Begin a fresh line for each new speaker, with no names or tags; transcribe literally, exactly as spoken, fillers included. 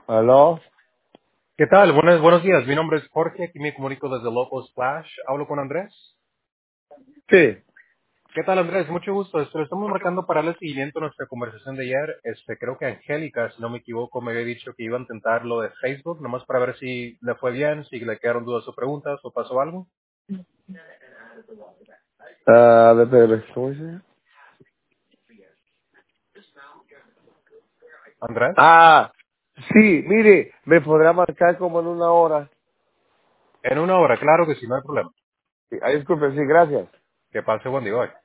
¿Aló?
¿Qué tal? Buenos, buenos días. Mi nombre es Jorge. Aquí me comunico desde Loco Splash. Hablo con Andrés.
Sí.
¿Qué tal, Andrés? Mucho gusto. Este, lo estamos marcando para el seguimiento a nuestra conversación de ayer. Este, creo que Angélica, si no me equivoco, me había dicho que iba a intentar lo de Facebook, nomás para ver si le fue bien, si le quedaron dudas o preguntas o pasó algo.
Ah, de Pérez, ¿cómo dice?
Andrés.
Ah, sí, mire, me podrá marcar como en una hora.
En una hora, claro que sí, no hay problema.
Sí, ah, disculpe, sí, gracias.
Que pase buen día hoy.